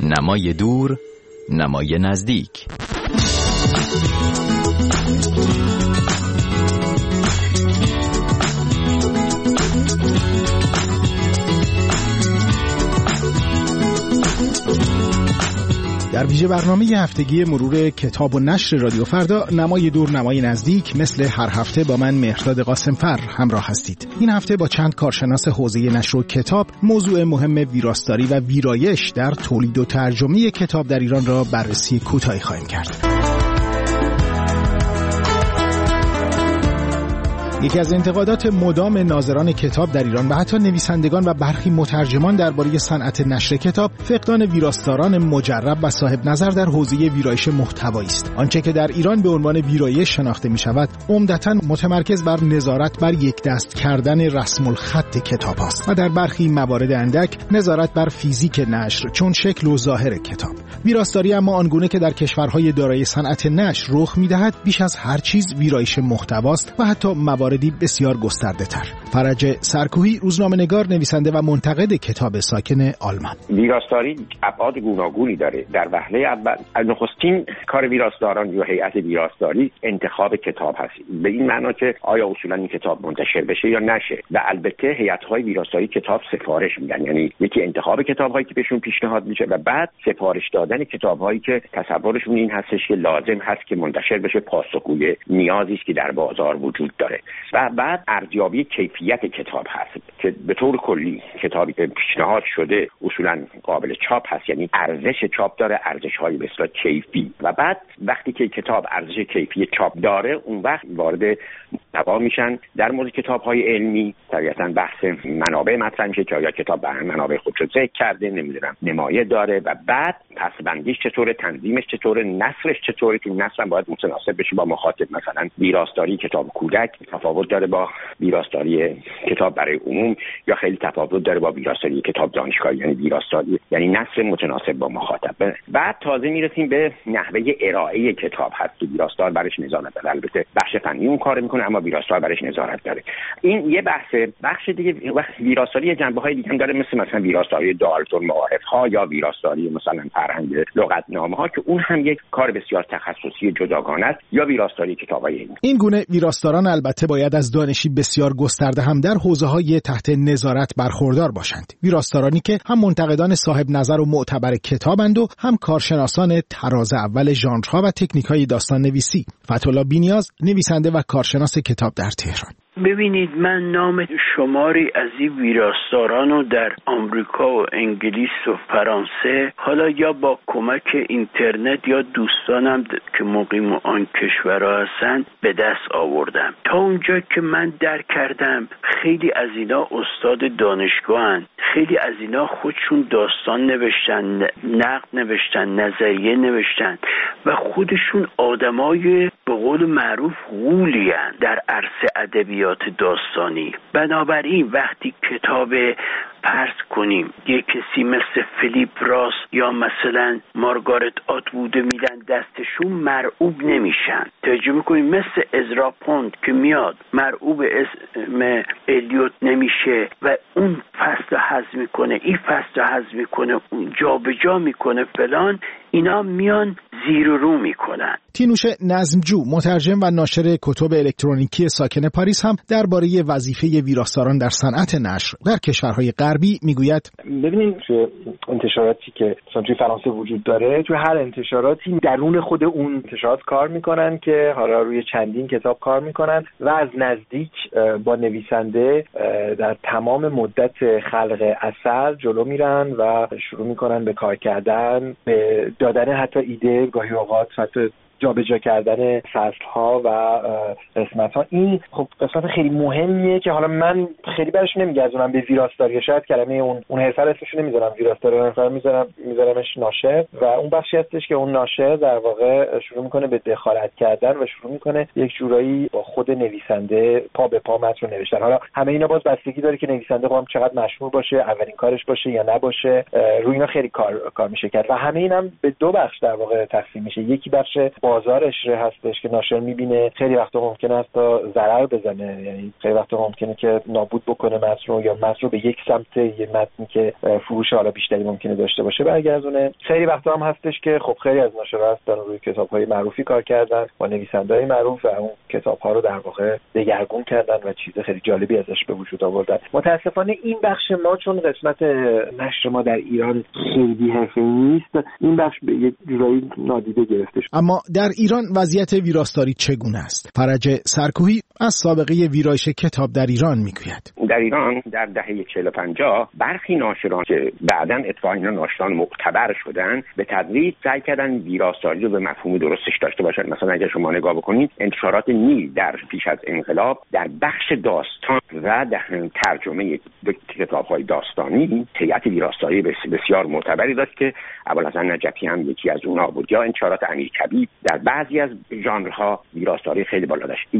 نمای دور، نمای نزدیک. در ویژه برنامه هفتگی مرور کتاب و نشر رادیو فردا، نمای دور نمای نزدیک، مثل هر هفته با من مهرداد قاسمفر همراه هستید. این هفته با چند کارشناس حوزه نشر و کتاب موضوع مهم ویراستاری و ویرایش در تولید و ترجمه کتاب در ایران را بررسی کوتاهی خواهیم کرد. یکی از انتقادات مدام ناظران کتاب در ایران و حتی نویسندگان و برخی مترجمان درباره صنعت نشر کتاب، فقدان ویراستاران مجرب و صاحب نظر در حوزه ویرایش محتوایی است. آنچه که در ایران به عنوان ویرایش شناخته می شود، عمدتاً متمرکز بر نظارت بر یک دست کردن رسم الخط کتاب است و در برخی موارد اندک نظارت بر فیزیک نشر چون شکل و ظاهر کتاب. ویراستاری اما آنگونه که در کشورهای دارای صنعت نشر رخ می‌دهد، بیش از هر چیز ویرایش محتواست و حتی مواردی بسیار گسترده‌تر. فرج سرکوهی، روزنامه‌نگار، نویسنده و منتقد کتاب، ساکن آلمان. ویراستاری ابعاد گوناگونی داره. در وهله اول نخستین کار ویراستاران یا هیئت ویراستاری انتخاب کتاب هست، به این معنا که آیا اصولا این کتاب منتشر بشه یا نشه. و البته هیئت‌های ویراستاری کتاب سفارش میدن، یعنی یکی انتخاب کتاب‌هایی که بهشون پیشنهاد میشه و بعد سفارش دادن کتاب‌هایی که تصورشون این هستش که لازم هست که منتشر بشه، پاسخگوی نیازی است که در بازار وجود داره. و بعد ارزیابی کیفیت کتاب هست که به طور کلی کتابی که پیشنهاد شده اصولا قابل چاپ هست، یعنی ارزش چاپ داره، ارزش‌های به اصطلاح کیفی. و بعد وقتی که کتاب ارزش کیفی چاپ داره، اون وقت وارد محتوا میشن. در مورد کتاب‌های علمی طبیعتاً بحث منابع مطرح میشه که آیا کتاب به منابع خودش ذکر کرده، نمیدونم نمایه داره، و بعد پس‌بندیش چطوره، تنظیمش چطوره، نثرش چطوره، که نثر باید متناسب بشه با مخاطب. مثلا ویراستاری کتاب کودک تفاوت داره با ویراستاری کتاب برای عموم، یا خیلی تفاوت داره با ویراستاری کتاب دانشگاهی، یعنی ویراستاری یعنی نثر متناسب با مخاطب. بعد تازه میرسیم به نحوه ارائه کتاب هست که ویراستار برش نظارت داره. البته بخش فنی اون کار میکنه اما ویراستار برش نظارت داره. این یه بخش دیگه. ویراستاری جنبه‌های دیگه هم داره، مثلا ویراستاری دالتون معارف‌ها یا ویراستاری مثلا فرهنگ لغتنامه‌ها که اون هم یک کار بسیار تخصصی جداگانه است، یا ویراستاری کتاب‌های علمی. این گونه ویراستاران البته باید از دانشی بسیار گسترده هم در حوزه‌های تحت نظارت برخوردار باشند. ویراستارانی که هم منتقدان صاحب نظر و معتبر کتابند و هم کارشناسان تراز اول ژانرها و تکنیک‌های داستان نویسی. فتح‌الله بی‌نیاز، نویسنده و کارشناس کتاب در تهران. ببینید، من نام شماری از این ویراستاران رو در آمریکا و انگلیس و فرانسه، حالا یا با کمک اینترنت یا دوستانم که مقیم آن کشورها هستن، به دست آوردم. تا اونجا که من درک کردم خیلی از اینا استاد دانشگاهن، خیلی از اینا خودشون داستان نوشتن، نقد نوشتن، نظریه نوشتن و خودشون آدمای به قول معروف غولین در عرصه ادبیات داستانی. بنابراین وقتی کتاب فرض کنیم یک کسی مثل فیلیپ راس یا مثلا مارگارت آتوود میدن دستشون، مرعوب نمیشن. توجه میکنیم مثل ازرا پوند که میاد مرعوب اسم الیوت نمیشه و اون فصل حذف میکنه، این فصل حذف میکنه، اون جا به جا میکنه فلان، اینا میان زیر و رو میکنن. تینوش نظمجو، مترجم و ناشر کتب الکترونیکی ساکن پاریس، هم درباره وظیفه ویراستاران در صنعت نشر در کشورهای غربی میگوید: ببینید، انتشاراتی که مثلا توی فرانسه وجود داره، توی هر انتشاراتی درون خود اون انتشارات کار میکنن که حالا روی چندین کتاب کار میکنن و از نزدیک با نویسنده در تمام مدت خلق اثر جلو میرن و شروع میکنن به کار کردن، به دادن حتی ایده، گاهی اوقات حتی جابجا کردن فصل‌ها و قسمت‌ها. این خب قسمت خیلی مهمیه که حالا من خیلی برش نمیگذارم به ویراستاری، شاید کلمه اون حرفه اسمش نمیذارم ویراستاری، حرفه میذارمش ناشر، و اون بخشی هستش که اون ناشر در واقع شروع میکنه به دخالت کردن و شروع میکنه یک جورایی با خود نویسنده پا به پا متن نوشتن. حالا همه اینا باز بستگی داره که نویسنده هم چقدر مشهور باشه، اولین کارش باشه یا نباشه، روی اینا خیلی کار میشه کرد و همه اینم به دو بخش در واقع تقسیم میشه. یکی بخش بازار اشاره هستش که ناشر میبینه خیلی وقتا ممکنه است تا ضرر بزنه، یعنی خیلی وقتا ممکنه که نابود بکنه متن رو یا متن رو به یک سمت، یه متنی که فروش حالا بیشتری ممکنه داشته باشه برگردونه. خیلی وقتا هم هستش که خب خیلی از ناشرها هستن روی کتاب‌های معروفی کار کردن با نویسنده‌های معروف و اون کتاب‌ها رو در واقع دگرگون کردن و چیز خیلی جالبی ازش به وجود آوردن. متأسفانه این بخش ما چون قسمت نشر ما در ایران خیلی حرفه‌ای نیست، این بخش به یک جورایی نادیده گرفته شد. اما در ایران وضعیت ویراستاری چگونه است؟ فرج سرکوهی از سابقه ویرایش کتاب در ایران میگوید. در ایران در دهه 40-50 برخی ناشران که بعداً اتفاقاً اینا ناشران معتبر شدن به تدریج سعی کردن ویراستاری رو به مفهوم درستش داشته باشن. مثلا اگر شما نگاه بکنید انتشارات نیل در پیش از انقلاب در بخش داستان و در ترجمه کتاب‌های داستانی هیئت ویراستاری بسیار معتبری داشت که ابوالحسن نجفی هم یکی از اونها بود، یا انتشارات امیرکبیر در بعضی از ژانرها ویراستاری خیلی بالا داشت.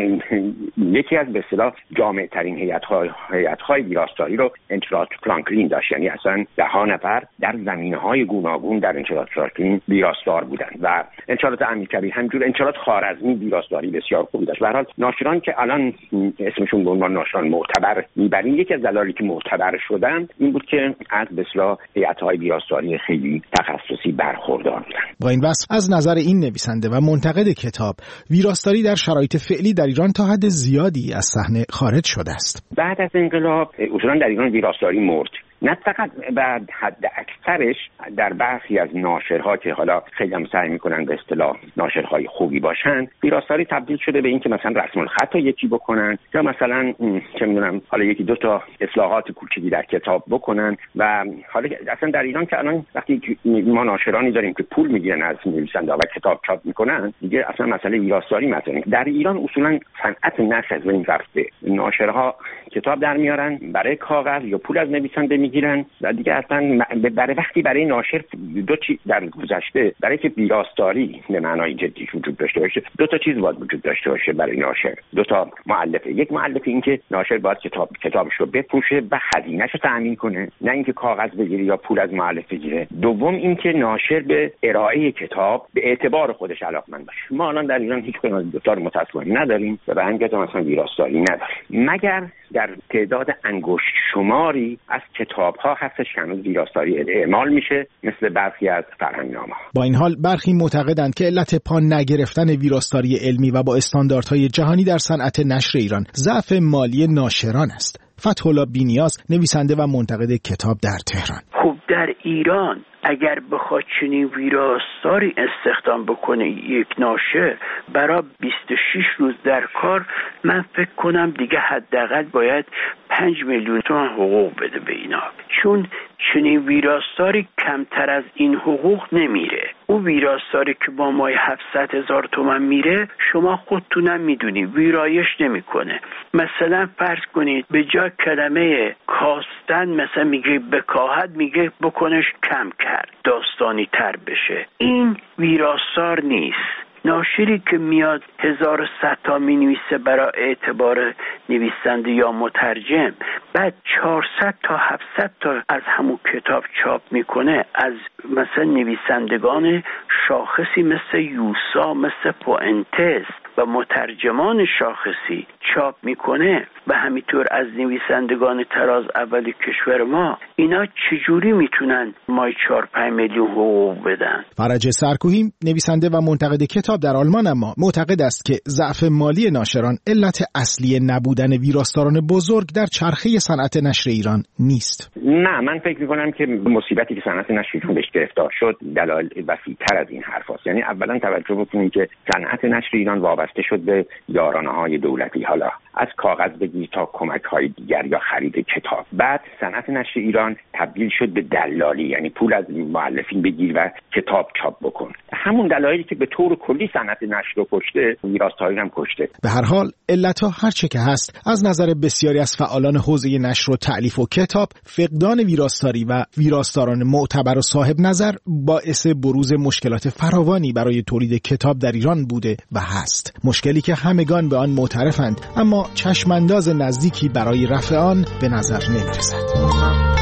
یکی از به اصطلاح جامع‌ترین هیئت‌های ویراستاری رو انتشارات فرانکلین داشت، یعنی اصلا 10 نفر در زمینه‌های گوناگون در انتشارات فرانکلین ویراستار بودند و انتشارات امیرکبیر همینجور. انتشارات خوارزمی ویراستاری بسیار خوبی داشت. به هر حال ناشران که الان اسمشون به عنوان ناشران معتبر میبریم، یکی از دلایلی که معتبر شدن این بود که از به اصطلاح هیئت‌های ویراستاری خیلی تخصصی برخوردار بودن. با این وصف از نظر این نویسنده و منتقد کتاب، ویراستاری در شرایط فعلی در ایران تا حد زیادی از صحنه خارج شده است. بعد از انقلاب اصولا در ایران ویراستاری مرد. نه فقط بعد حد اکثرش در برخی از ناشرها که حالا خیلی هم سعی میکنن به اصطلاح ناشرهای خوبی باشن، ویراستاری تبدیل شده به این که مثلا رسم الخط رو یکی بکنن یا مثلا چه میدونم حالا یکی دو تا اصلاحات کوچیکی در کتاب بکنن. و حالا اصلا در ایران که الان وقتی ما ناشرانی داریم که پول میگیرن از نویسنده و کتاب چاپ میکنن، دیگه اصلا مسئله ویراستاری مطرح نیست. در ایران اصولا صنعت نشر از این رفته، ناشرها کتاب در میارن برای کاغذ یا پول از نویسنده میگیرن و دیگه اصلا برای ناشر دو چیز در گذشته، برای که ویراستاری به معنای جدی وجود داشته باشه دو تا چیز باید وجود داشته باشه برای ناشر، دو تا مؤلفه. یک مؤلفه این که ناشر باید کتابش رو بفروشه و هزینه‌اش رو تامین کنه، نه اینکه کاغذ بگیره یا پول از مؤلف بگیره. دوم این که ناشر به ارائه کتاب به اعتبار خودش علاقمند باشه. ما الان در ایران هیچ کدوم از دو تا متأسفانه نداریم و به همین جهت مثلا ویراستاری نداریم، مگر در تعداد انگشت شماری از کتاب‌ها هستش که هنوز ویراستاری اعمال میشه، مثل برخی از فرهنگنامه‌ها. با این حال برخی معتقدند که علت پا نگرفتن ویراستاری علمی و با استانداردهای جهانی در صنعت نشر ایران ضعف مالی ناشران است. فتح‌الله بی‌نیاز، نویسنده و منتقد کتاب در تهران: خب در ایران اگر بخواد چنین ویراستاری استخدام بکنه یک ناشر برای 26 روز در کار، من فکر کنم دیگه حداقل باید 5 میلیون تومان حقوق بده به اینا، چون چنین ویراستاری کمتر از این حقوق نمیره. اون ویراستاری که با مای 700,000 تومان میره شما خودتونم میدونی ویرایش نمیکنه. مثلا فرض کنید به جای کلمه کاستن مثلا میگه بکاهد، میگه بکنش کم کرد داستانی تر بشه. این ویراستار نیست. ناشری که میاد 1100 تا مینویسه برای اعتبار نویسنده یا مترجم، بعد 400 تا 700 تا از همون کتاب چاپ میکنه از مثلا نویسندگان شاخصی مثل یوسا، مثل پوئنتس و مترجمان شاخصی چاپ میکنه و همینطور از نویسندگان تراز اول کشور ما، اینا چجوری میتونن مای 4-5 میلیون حقوق بدن؟ فرج سرکوهی، نویسنده و منتقد کتاب در آلمان، اما معتقد است که ضعف مالی ناشران علت اصلی نبودن ویراستاران بزرگ در چرخه صنعت نشر ایران نیست. نه، من فکر میکنم که مصیبتی که صنعت نشر ایران بهش گرفتار شد دلایل وسیع‌تر از این حرف هست. یعنی اولا توجه بکنید که صنعت نشر ایران وابسته شد به یارانه‌های دولتی، حالا از کاغذ بگیر تا کمک‌های دیگر یا خرید کتاب. بعد صنعت نشر ایران تبدیل شد به دلالی، یعنی پول از مؤلفین بگیر و کتاب چاپ بکن. همون دلایلی که به طور کلی صنعت نشر رو کشته، ویراستاری هم کشته. به هر حال علت‌ها هر چه که هست، از نظر بسیاری از فعالان حوزه نشر و تألیف و کتاب، فقدان ویراستاری و ویراستاران معتبر و صاحب نظر باعث بروز مشکلات فراوانی برای تولید کتاب در ایران بوده و هست. مشکلی که همگان به آن معترفند، اما چشمانداز نزدیکی برای رفع آن به نظر نمی‌رسد.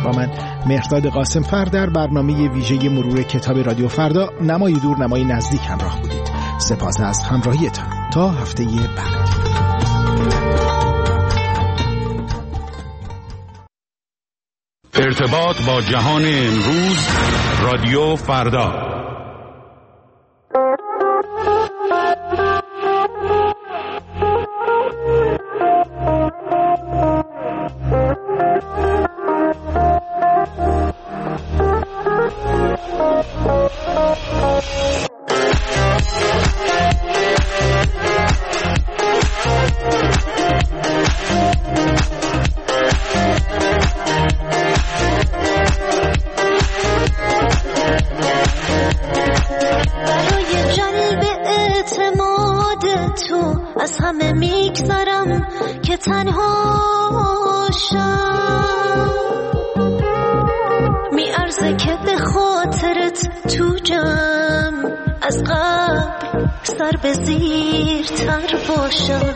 با من مهرداد قاسمفر در برنامه ویژه مرور کتاب رادیو فردا نمای دور نمای نزدیک همراه بودید. سپاس از همراهیتان تا هفته بعد. ارتباط با جهان امروز، رادیو فردا. از همه میگذرم که تنها شم، میارزه که به خاطرت تو جمع از قبل سر به زیر تر باشم.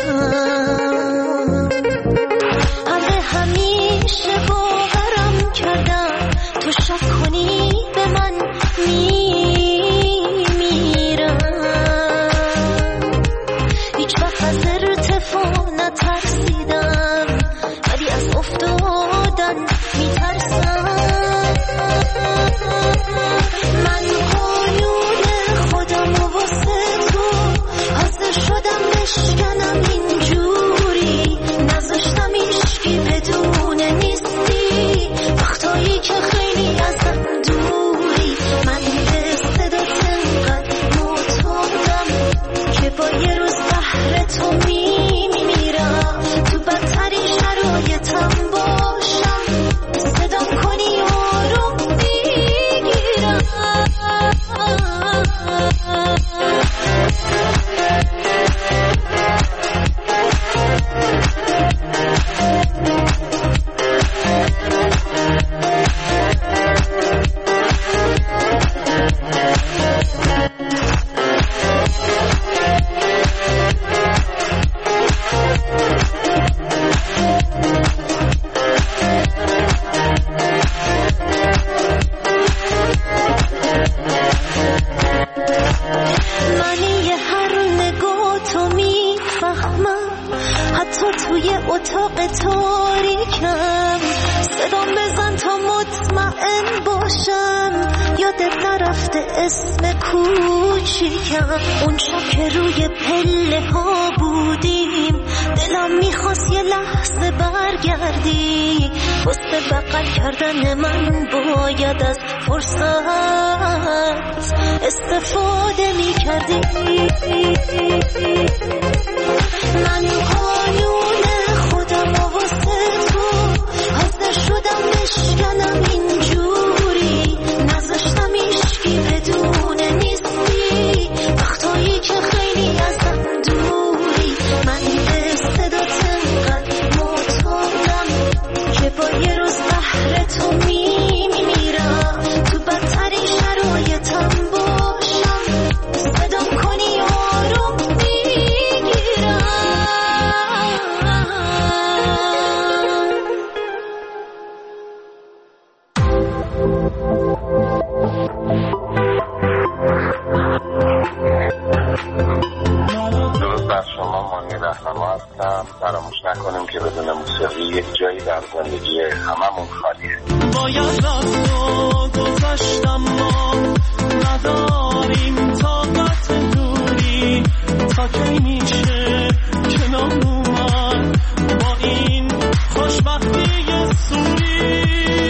همه همیشه باورم کردم تو شک کنی به من میمیرم. هیچ وقت از ارتفاع نترسیدم ولی از افتادن میترسم. من قانون خودم و واسه تو حاضر شدم بشکنم اینجوری، نذاشتم عشقی بدون نیستی وقتایی که خیلی ازم دوری. من به صدات انقدر معتادم که با یه روز بهر تو میمیرم. تو بدترین شرایطم باشم صدام کنی آروم میگیرم. توی اتاق تاریکم صدام بزن تا مطمئن باشم یادت نرفته اسم کوچیکم. اون شب که روی پله ها بودیم دلم میخواست یه لحظه برگردی. واسه بغل کردن من باید از فرصت استفاده میکردی. من قانون خودم و واسه تو حاضر شدم بشکنم اینجوری، نذاشتم عشقی بدون نیستی وقتایی که خیلی ازم دوری. من به صدات انقدر معتادم که با یه روز بهر تو میمیرم. تو بدترین شرایطم باشم صدام کنی آروم میگیرم. درود بر شما، مانی رهنما هستم. فراموش نکنیم که بدون موسیقی یک جایی در زندگی هممون خالیه. باید رفت و گذشتم ما نداریم طاقت دوری، تا کی میشه کنار اومد با این خوشبختی سوری.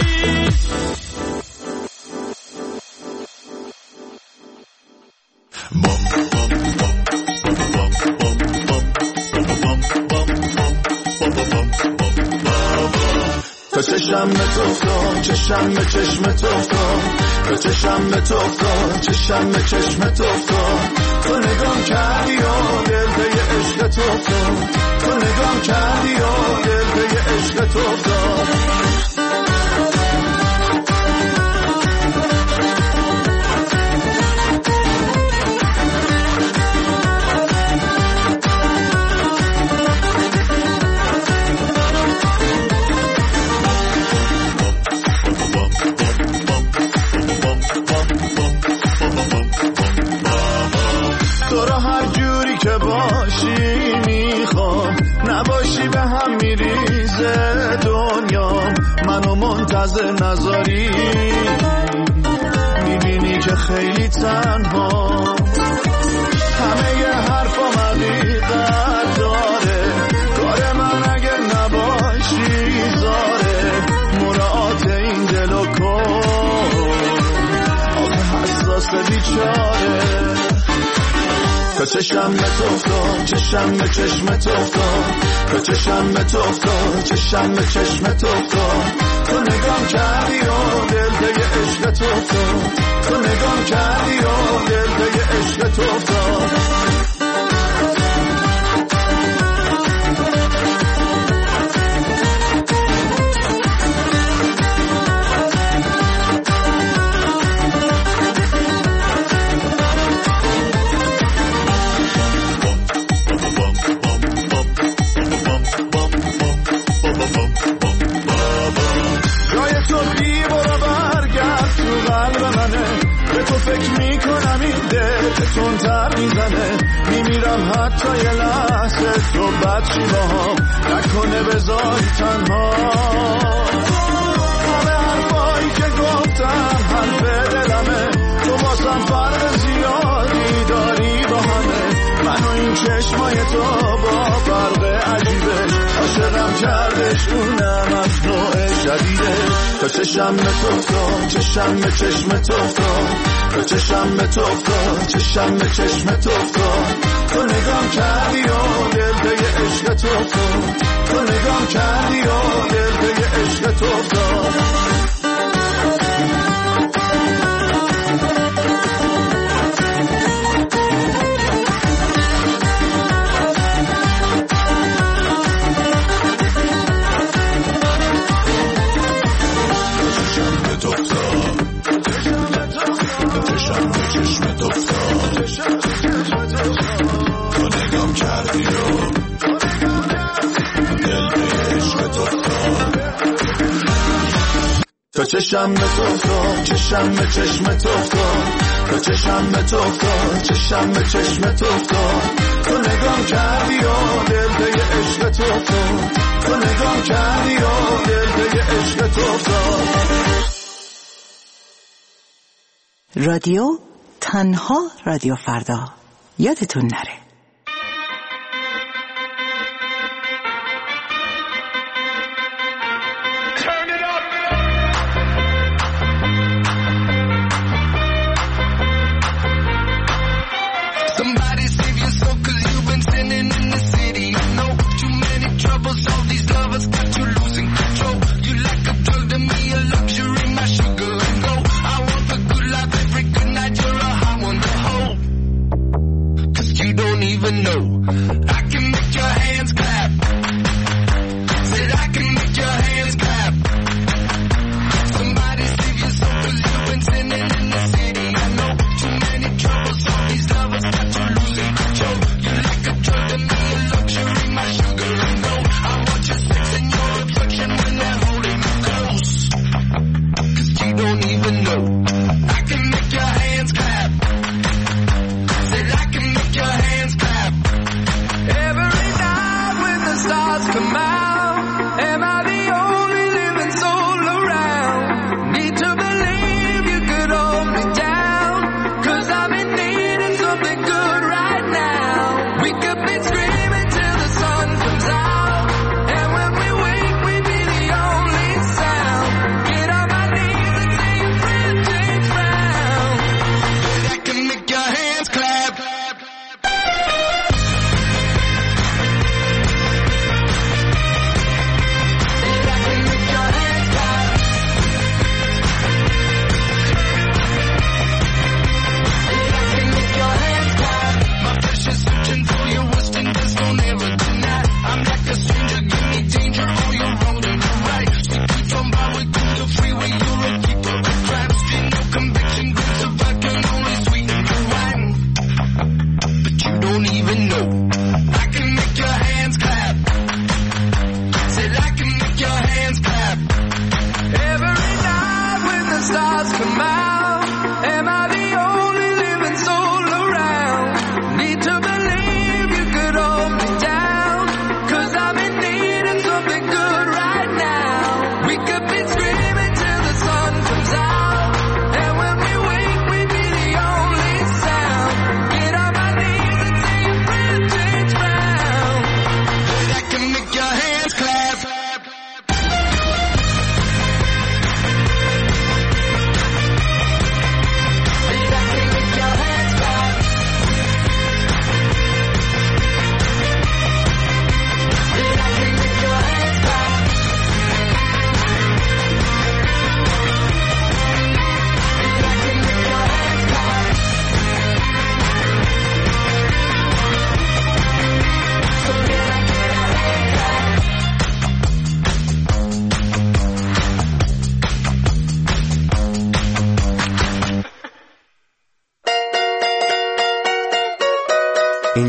تا چشم به تو افتاد، چشم به چشم تو افتاد، تا چشم به تو افتاد، چشم به چشم تو افتاد. تو نگام کردی و دل به یه عشق تو افتاد، تو نگام کردی و دل به یه عشق تو افتاد. منتظر نذاری میبینی که خیلی تنها همه یه حرفا حقیقت داره کار من اگه نباشی زاره مراعات این دل و کن آخه حساس بیچاره تو چشم به تو افتاد چشم به چشم تو افتاد تو چشم به تو افتاد چشم به چشم تو افتاد تو نگام کردی و دل به عشق تو افتاد تو نگام کردی و دل به عشق تو افتاد فکر میکنم این دل تندتر میزنه میمیرم حتی یه لحظه تو بدشی با هم نکنه بذاری تنها همه حرفایی که گفتم حرف دلمه تو بازم فرق زیادی داری با همه من و این چشمای تو با فرق عجیبه عاشقم کردش اونم از نوع شدیده تو چشم به تو افتاد چشم به چشم تو افتاد تو چشم به تو افتاد چشم به چشم تو افتاد تو نگام کردی و دل به عشق تو افتاد تو نگام کردی و دل به عشق تو افتاد تو چشم به تو افتاد چشم به چشم تو افتاد تو چشم به تو افتاد چشم به چشم تو افتاد تو نگام کردی و دل به عشق تو افتاد تو نگام کردی و دل به عشق تو افتاد رادیو تنها رادیو فردا یادتون نره You don't need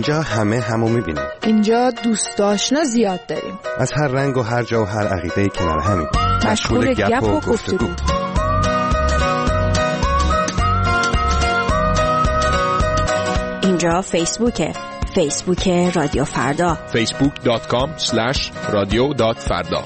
اینجا همه همو میبینیم. اینجا دوست آشنا زیاد داریم. از هر رنگ و هر جا و هر عقیده‌ای کنار همین. مشغول گپ و گفتگو. اینجا فیسبوک رادیو فردا. facebook.com/radio.farda.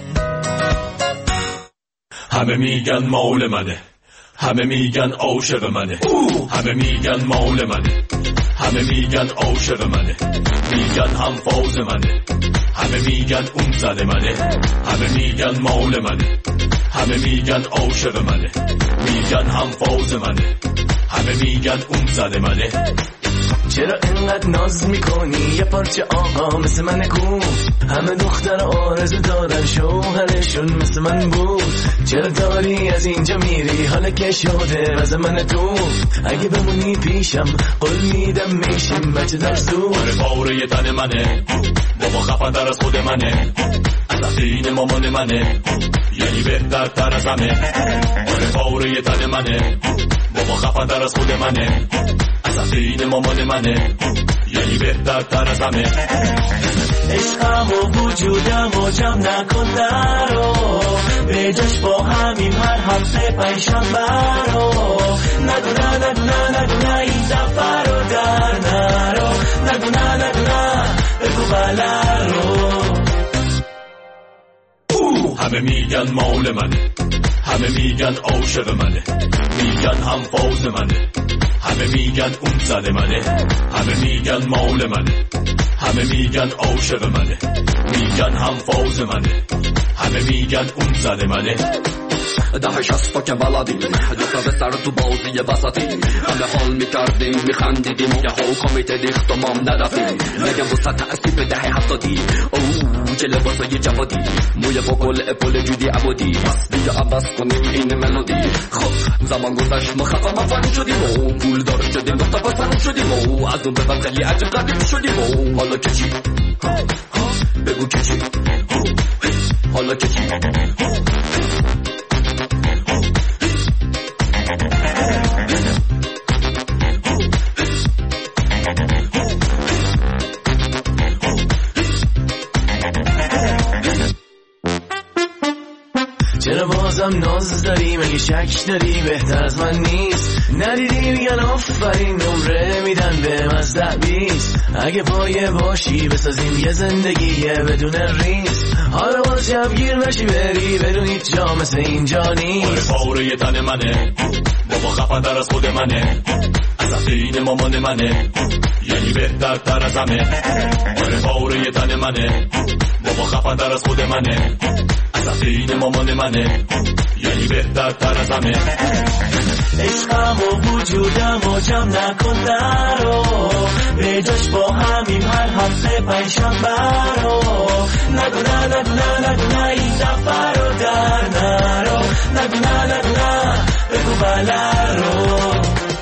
همه میگن مال منه، همه میگن عاشق منه، همه میگن مال منه، همه میگن عاشق منه، میگن هم فاز منه، همه میگن اون زن منه، همه میگن مال منه، همه میگن عاشق منه، میگن هم فاز منه، همه میگن اون زن منه. چرا انقدر ناز میکنی یه پارچه آقا مثل من کو؟ همه دختر آرزو دارن شوهرشون مثل من بود. چرا داری از اینجا میری حالا که شده واسه من تو؟ اگه بمونی پیشم قول میدم میشیم بچه در زود. پاره تن منه بابا خفن‌تر از خود منه، از دین مامان منه یعنی بهتر تر از همه. پاره تن منه بابا خفن‌تر از خود منه، از دین مامان منه یعنی بهتر تر از همه. عشقم و وجودم و جمع نکن درو، به جاش با همیم هر هفته پنجشنبه رو. نگو نه نگو نه نگو نه این دفعه رو در نرو، نگو نه نگو نه بگو بله رو. همه میگن مال منه، همه میگن عاشق منه، میگن هم فاز منه، همه میگن اون زن منه، همه میگن مال منه، همه میگن عاشق منه، میگن هم فاز منه، همه میگن اون زن منه. ده شست که بلدیم دوتا به سر تو بازی وسطیم، همه حال میکردیم میخندیدیم یه ها کمیته دیخت و مام ندفیم. نگم وسط تأسیب ده هفتادی اوه چه لباسای جوادی، موی با گل اپول جودی عبودی، بس بیا عوض کنیم این ملودی. خب زمان گذشت ما خفا مفن شدیم و پول دار شدیم و تپسن شدیم و از اون به بعد خیلی عجب قدیم شدیم و حالا که چی؟ بگو که چی؟ حالا که چی؟ چرا بازم ناز داری؟ مگه شک داری بهتر از من نیست؟ ندیدی میگن آفرین نمره میدن به از 10-20. اگه پایه باشی بسازیم یه زندگی بدون ریس. حالا باز شبگیر نشی بری بدون هیچ جا مثل اینجا نیست. پاره تن منه بابا خفن‌تر از خود منه، از دین مامان منه یعنی بهتر تر از همه. پاره تن منه بابا خفن‌تر از خود منه، از دین مامان منه یعنی بهتر تر از همه. عشقم و وجودم و جمع نکن درو، به جاش با همیم هر هفته پنجشنبه رو. نگو نه نگو نه نگو نه این دفعه رو در نرو، نگو نه نگو نه بگو بله رو.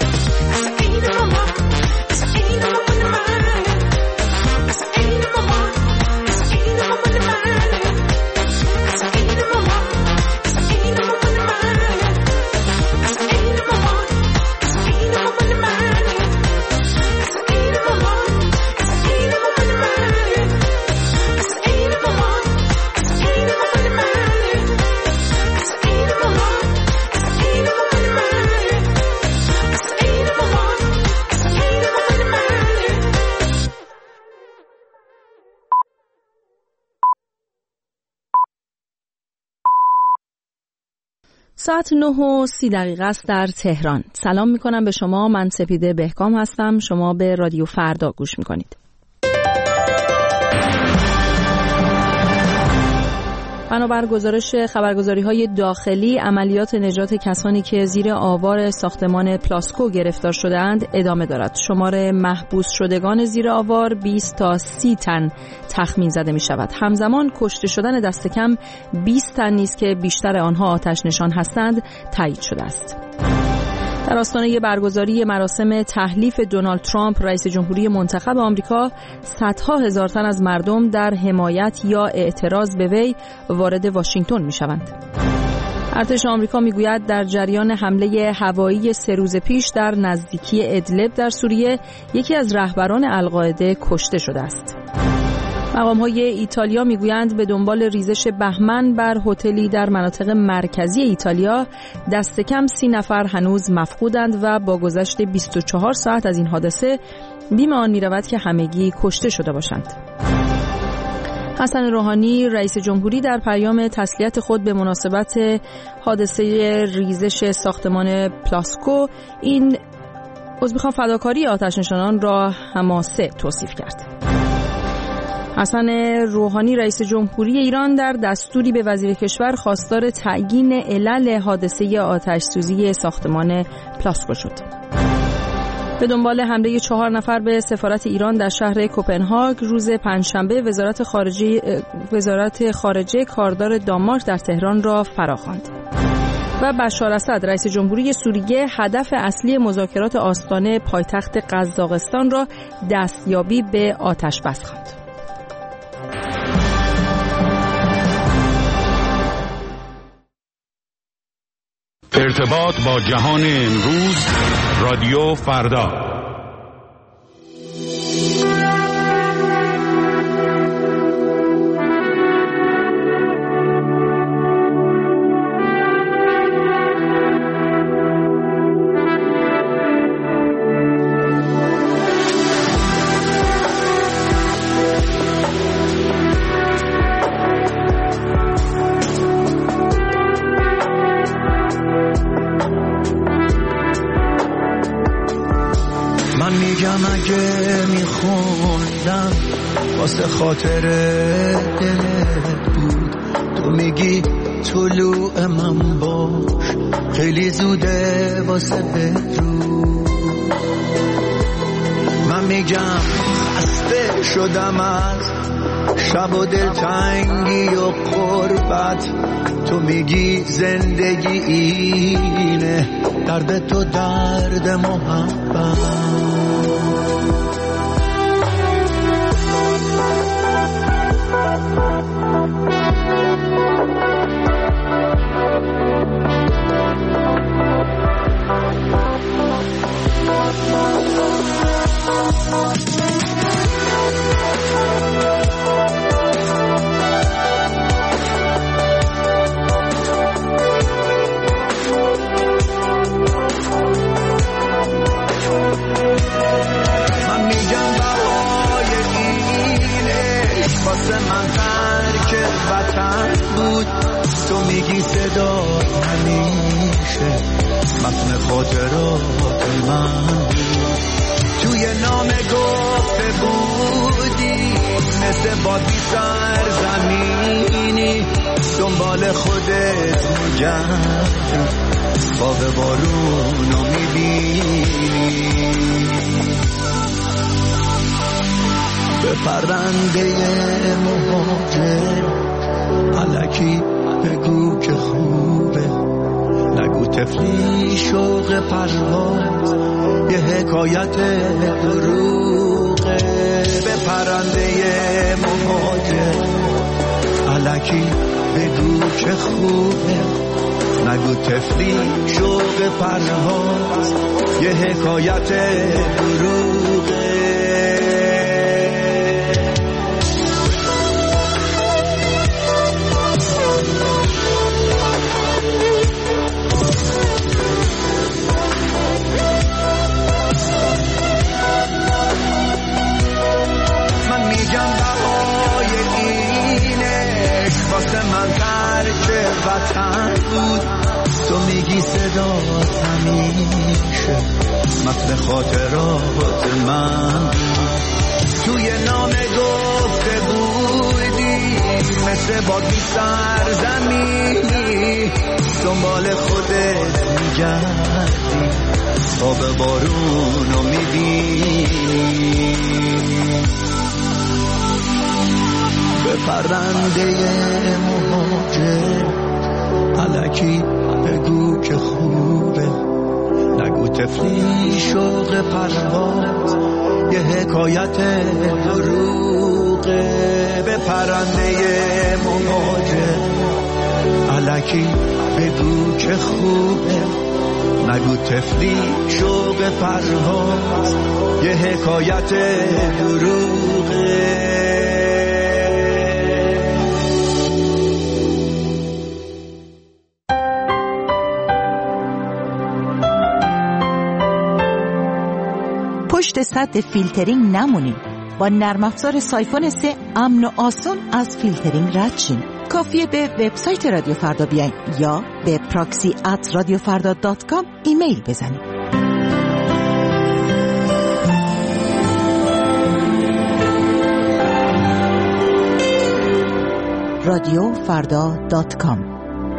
ساعت 9:30 است در تهران. سلام میکنم به شما، من سپیده بهکام هستم. شما به رادیو فردا گوش میکنید. بنابر گزارش خبرگزاری‌های داخلی، عملیات نجات کسانی که زیر آوار ساختمان پلاسکو گرفتار شده‌اند ادامه دارد. شمار محبوس شدگان زیر آوار 20 تا 30 تن تخمین زده می‌شود. همزمان کشته شدن دست کم 20 تن نیز که بیشتر آنها آتش نشان هستند تایید شده است. در آستانه برگزاری مراسم تحلیف دونالد ترامپ رئیس جمهوری منتخب آمریکا، صدها هزار تن از مردم در حمایت یا اعتراض به وی وارد واشنگتن می‌شوند. ارتش آمریکا میگوید در جریان حمله هوایی 3 روز پیش در نزدیکی ادلب در سوریه یکی از رهبران القاعده کشته شده است. مقام‌های ایتالیا میگویند به دنبال ریزش بهمن بر هتلی در مناطق مرکزی ایتالیا دست کم 30 نفر هنوز مفقودند و با گذشت 24 ساعت از این حادثه بیم آن می‌رود که همگی کشته شده باشند. حسن روحانی رئیس جمهوری در پیام تسلیت خود به مناسبت حادثه ریزش ساختمان پلاسکو این فداکاری آتش‌نشانان را حماسه توصیف کرد. حسن روحانی رئیس جمهوری ایران در دستوری به وزیر کشور خواستار تعیین علل حادثه آتش‌سوزی ساختمان پلاسکو شد. به دنبال حمله 4 نفر به سفارت ایران در شهر کوپنهاگ روز پنجشنبه وزارت خارجه کاردار دانمارک در تهران را فراخواند. و بشار اسد رئیس جمهوری سوریه هدف اصلی مذاکرات آستانه پایتخت قزاقستان را دستیابی به آتش بس خواند. ارتباط با جهان امروز، رادیو فردا. واسه خاطر دلت بود، تو میگی طلوع من باش، خیلی زوده واسه بدرود. من میگم خسته شدم از شب و دلتنگی و غربت، تو میگی زندگی اینه، درد تو درد محبت. تو میگی صدا همیشه متن خاطرات من، توی نامه گفته بودی مثل بادی سرزمینی، دنبال خودت میگردی با به بارونو میبینی. به پرنده مهاجر الکی بگو که خوبه، نگو تفلی شوق پرواز یه حکایت دروغه. به پرنده مهاجر الکی بگو که خوبه، نگو تفلی شوق پرواز یه حکایت دروغه. وطن بود، تو میگی صدا همیشه متن خاطرات من، توی نامه گفته بودی مثل بادی سرزمینی، دنبال خودت میگردی تا به بارونو میبینی. به پرنده مهاجر الکی بگو که خوبه، نگو تفلی شوق پرواز یه حکایت دروغه. به پرنده مهاجر الکی بگو که خوبه، نگو تفلی شوق پرهاز یه حکایت دروغه. پشت سد فیلترینگ نمونین. با نرم افزار سایفون 3 امن و آسون از فیلترینگ رد شین. کافیه به وبسایت رادیو فردا بیاین یا به proxy@radiofarda.com ایمیل بزنید. radiofarda.com.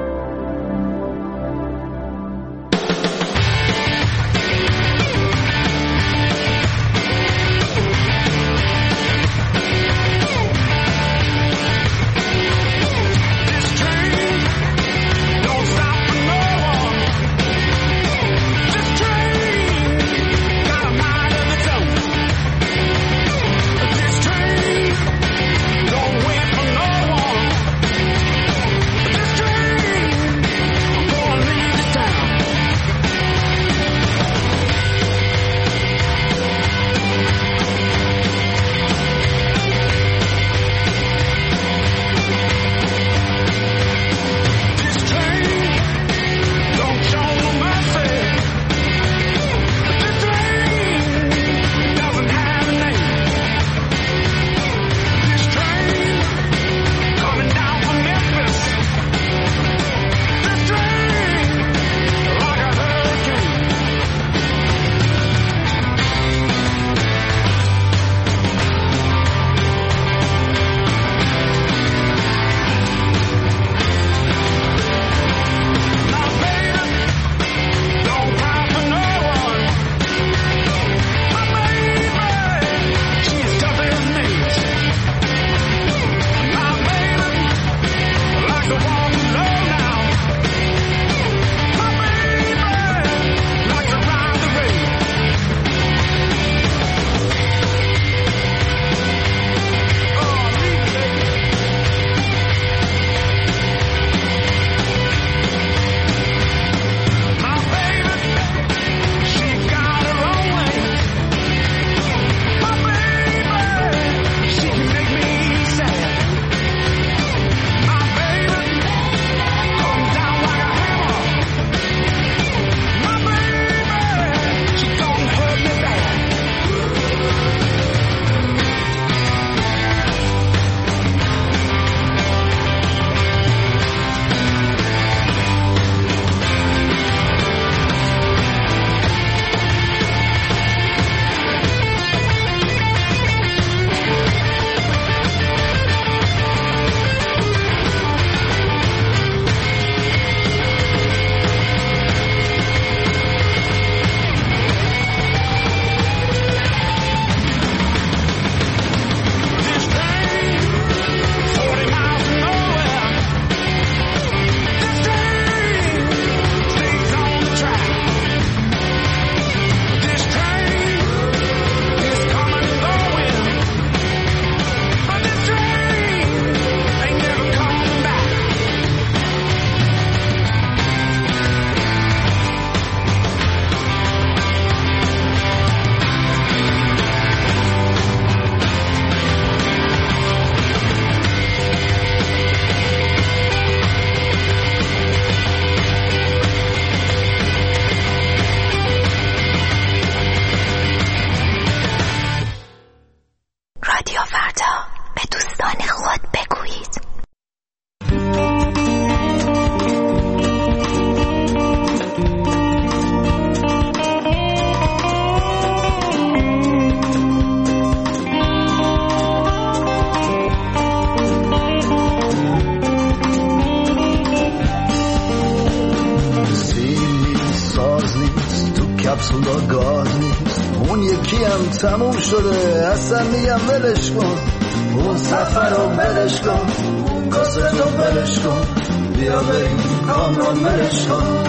کپسولا گاز نیست، اون یکی هم تموم شده اصلا میگم ولش کن، اون سفر رو ولش کن، اون کاست رو ولش کن، بیا بریم کامران ولش کن،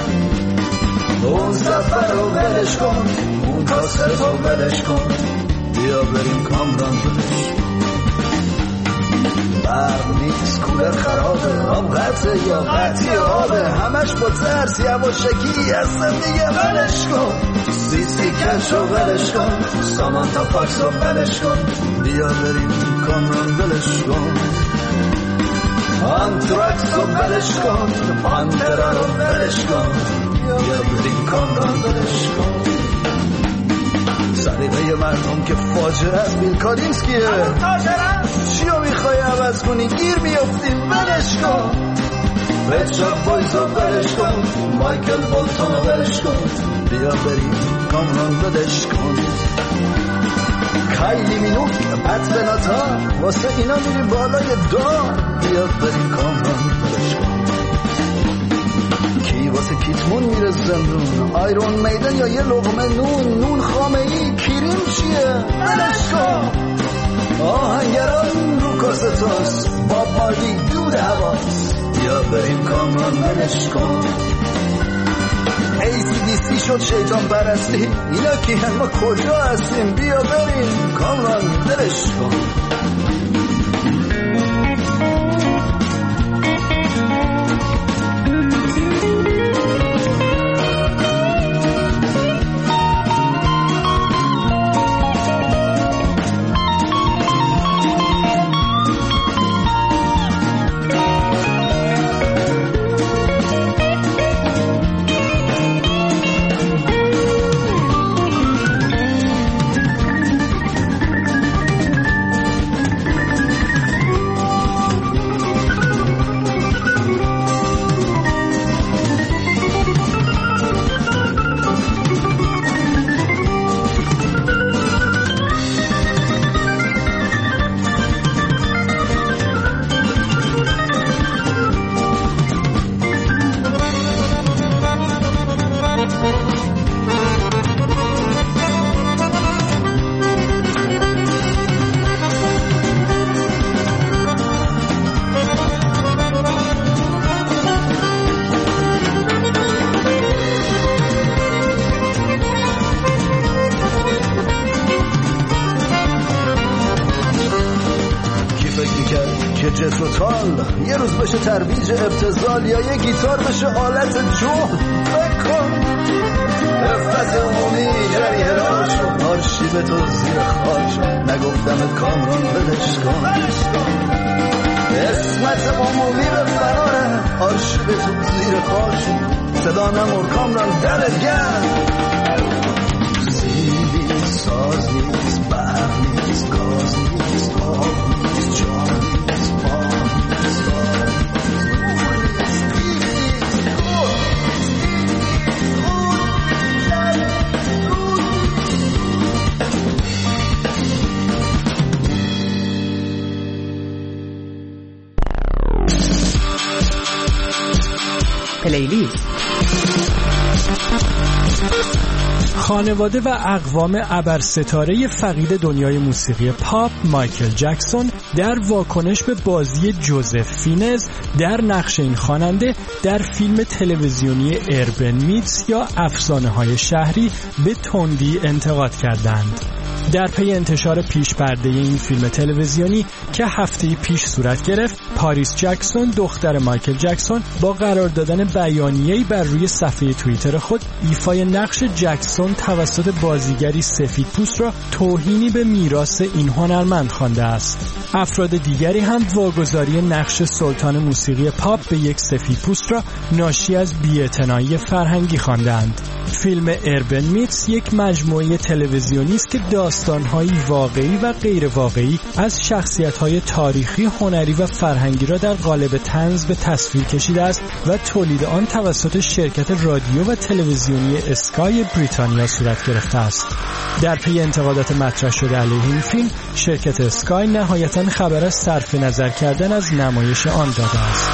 اون سفر رو ولش کن، اون کاست رو ولش کن، بیا بریم کامران ولش کن. برق نیست، کولر خرابه، آب قطعه یا قطعی آبه، همش با ترس یواشکی هستم دیگه ولش کن، سیسی کش رو ولش کن، سامانتا فاکس رو ولش کن، بیا بریم کامران ولش کن، آنتراکس رو ولش کن، پانترا رو ولش کن، بیا بریم کامران ولش کن. سلیقه مردم که فاجعه است، بیل کارینسکیه، چیو میخوای عوض کنی؟ گیر میافتیم ولش کن، رچارد بویز رو ولش کن، مایکل بولتون رو ولش کن، بیا بریم کامران ولش کن. کایلی مینوک پت بناتا واسه اینا میریم بالای دار، بیا بریم کامران ولش کن. کی واسه کیتمون میره زندون؟ آیرون میدن یا یه لقمه نون خامه ای کیریم چیه؟ ولش کن. آهنگران رو کاستاس، باب مارلی دود هواست، بیا بریم کامران ولش کن. ACDC شد شیطان پرستی، اینا کی هم؟ ما کجا هستیم؟ بیا بریم کامران ولش کن. یه روز بشه ترویج ابتذال، یا یه گیتار بشه آلت جهد. فکر کن رفت عمومی جریه را شد، آرشیو تو زیر خاک شد، نگفتمت کامران ولش کن. اسمت عمومی به فراره، آرشیو تو زیر خاک شد، صدا نمور کامران دلت گرم. زیبی ساز نیست، برق نیست، گاز نیست، آب نیست، جان نیست، پلیلیست. خانواده و اقوام ابرستاره فقید دنیای موسیقی پاپ مایکل جکسون در واکنش به بازی جوزف فینز در نقش این خواننده در فیلم تلویزیونی اربن میتس یا افسانه‌های شهری به تندی انتقاد کردند. در پی انتشار پیش پرده این فیلم تلویزیونی که هفته پیش صورت گرفت، پاریس جکسون دختر مایکل جکسون با قرار دادن بیانیه‌ای بر روی صفحه توییتر خود ایفای نقش جکسون توسط بازیگری سفیدپوست را توهینی به میراث این هنرمند خوانده است. افراد دیگری هم واگذاری نقش سلطان موسیقی پاپ به یک سفیدپوست را ناشی از بی‌اعتنایی فرهنگی خواندند. فیلم اربن میتس یک مجموعه تلویزیونی است که داستان‌های واقعی و غیر واقعی از شخصیت‌های تاریخی، هنری و فرهنگی را در قالب طنز به تصویر کشیده است و تولید آن توسط شرکت رادیو و تلویزیونی اسکای بریتانیا صورت گرفته است. در پی انتقادات مطرح شده علیه این فیلم، شرکت اسکای نهایتاً خبر از صرف نظر کردن از نمایش آن داده است.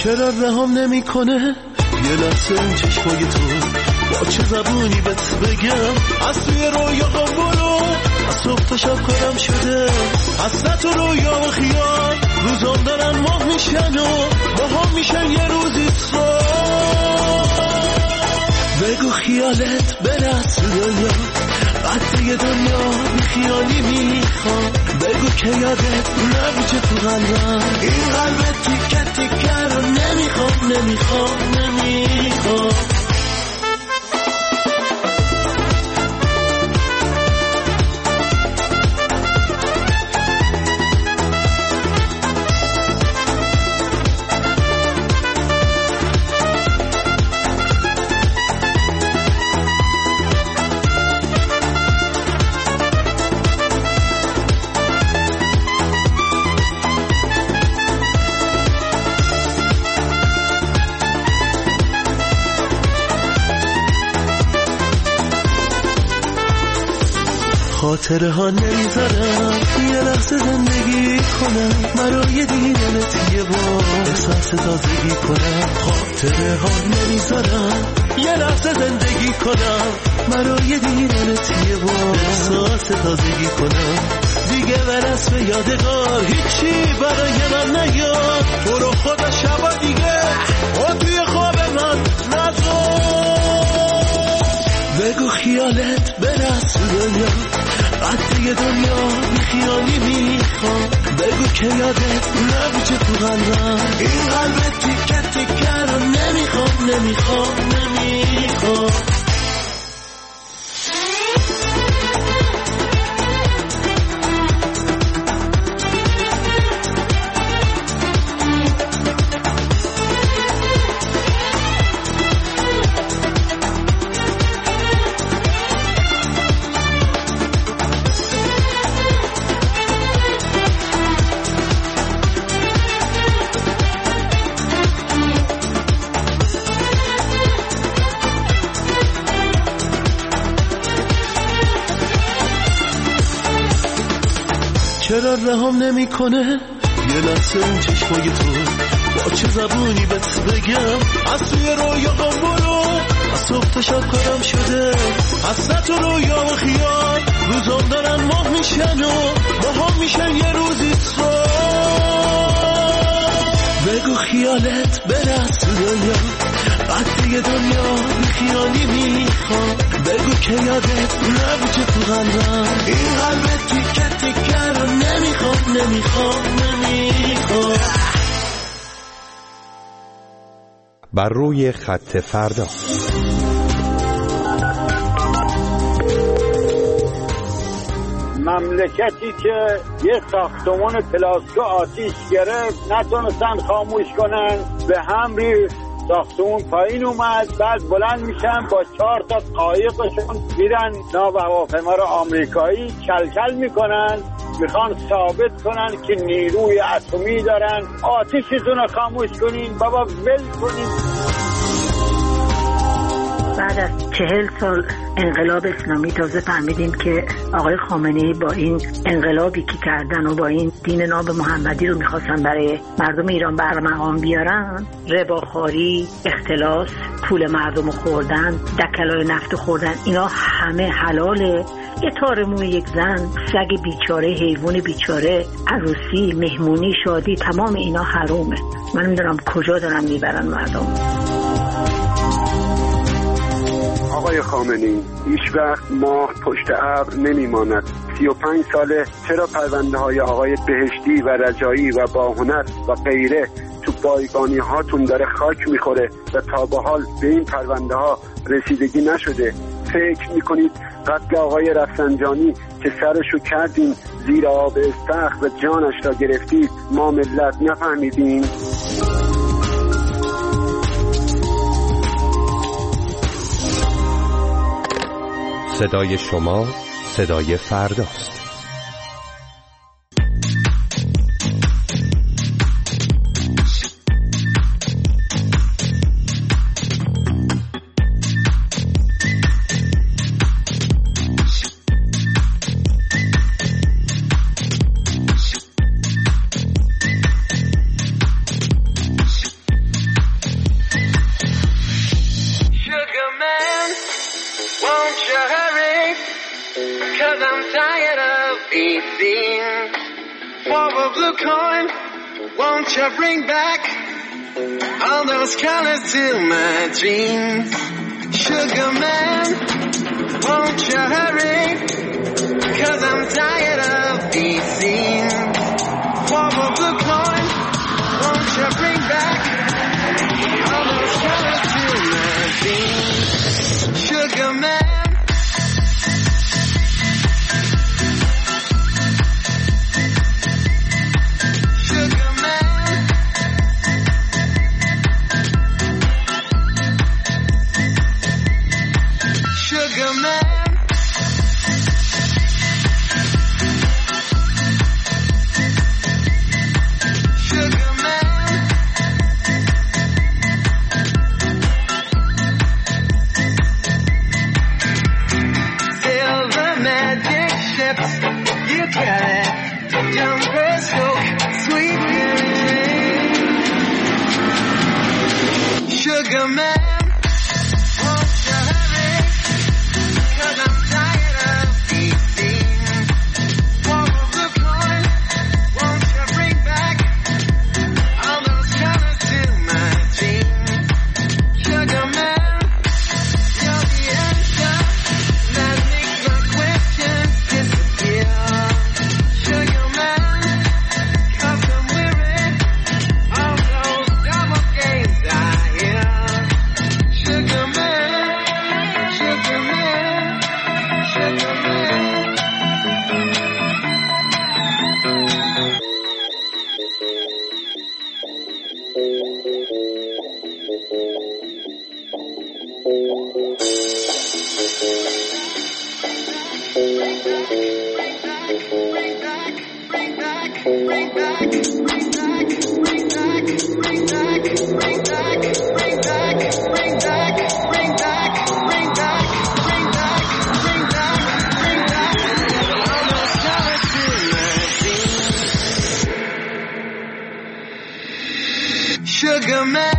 چرا رهام نمیکنه یه لحظه این چشمای تو، با چه زبونی بهت بگم از توی رویاهام برو، از صبح تا شب کارم شده حسرت و رویا و خیال، روزام دارن ماه میشن و ماها میشن یه روزی سال. بگو خیالت برس دنیا، قطعه دنیا بی خیالی میخوام، بگو که یادت نبیچه تو قلبم، این قلبت تیکه تیکه رو نمیخوام. خاطره ها نمیذارم یه لحظه زندگی کنم، برای دیدنت یه بار احساس تازگی کنم. خاطره ها نمیذارم یه لحظه زندگی کنم، برای دیدنت یه بار احساس تازگی کنم. دیگه برس به یادگار هیچی برای من نیاد، تو رو خدا شبا دیگه و توی خواب من نذار. بگو خیالت برس دنیا، قطعه دنیا بی خیالی میخوام، بگو که یادت نبیچه تو قلبم، این قلبت تیکه تیکه رو نمیخوام. چرا رهام نمیکنه یه لحظه اون چشمای تو، با چه زبونی بهت بگم از توی رویاهام برو، از صبح تا شب کارم شده حسرت و رویا و خیال، روزام دارن ماه میشن و ماها میشن یه روزی سال. بگو خیالت برس دنیا، قطعه دنیا بی خیالی میخوام، بگو که یادت نبیچه تو قلبم، این قلبت تیکه تیکه رو نمیخوام. بر روی خط فردا. مملکتی که یه ساختمان پلاسکو آتیش گرفت نتونستن خاموش کنن، به هم ریخت، ساختمون پایین اومد، بعد بلند میشن با 4 تا قایقشون میرن ناو هواپیما رو آمریکایی کلکل میکنن، میخوان ثابت کنن که نیروی اتمی دارن، آتیشتون رو خاموش کنین بابا، ول کنین. بعد از 40 سال انقلاب اسلامی تازه فهمیدیم که آقای خامنه‌ای با این انقلابی که کردن و با این دین ناب محمدی رو میخواستن برای مردم ایران برمقام بیارن، رباخواری، اختلاس، پول مردم خوردن، دکلای نفت خوردن، اینا همه حلاله. یه تارموی یک زن، سگ بیچاره، حیوان بیچاره، عروسی، مهمونی، شادی، تمام اینا حرومه. من نمیدونم کجا دارن میبرن مردم. آقای خامنه‌ای، هیچ وقت ماه پشت ابر نمیماند. 35 ساله چرا پرونده های آقای بهشتی و رجایی و باهنر و غیره تو بایگانی هاتون داره خاک میخوره و تا به حال به این پرونده ها رسیدگی نشده؟ فکر میکنید قتل آقای رفسنجانی که سرشو کردیم زیر آب استخر و جانش را گرفتید ما ملت نفهمیدیم؟ صدای شما صدای فرداست. tired of being seen. For a blue coin, won't you bring back all those colors to my dreams? Sugar man, won't you hurry? 'Cause I'm tired of being seen. For a blue coin, won't you bring back all those colors to my dreams? Sugar man. Sugar man, won't you hurry? 'Cause I'm tired of being seen. For a blue coin, won't you bring back all those colors to my dreams? Sugar man, you're the answer that makes my questions disappear. Sugar man, 'cause I'm weary of those double games I hear. Sugar man, sugar man, sugar man. Sugar man.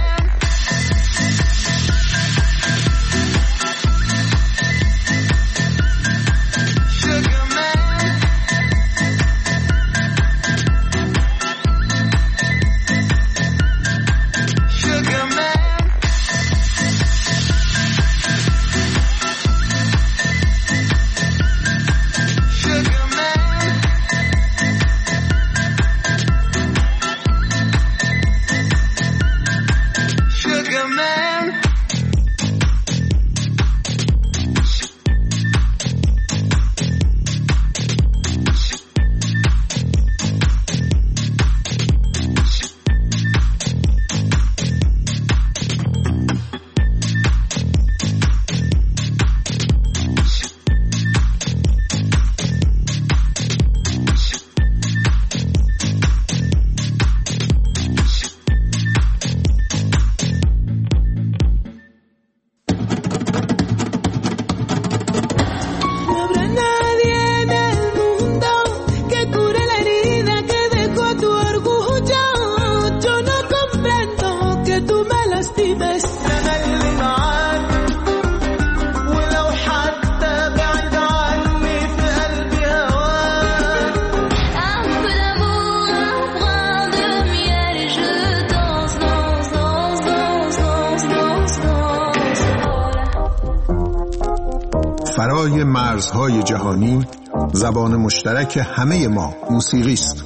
فرای مرزهای جهانی زبان مشترک همه ما موسیقی است.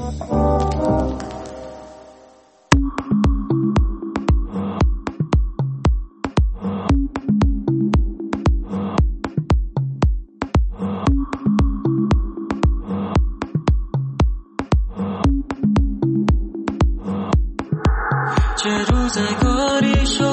چه روزگاری شد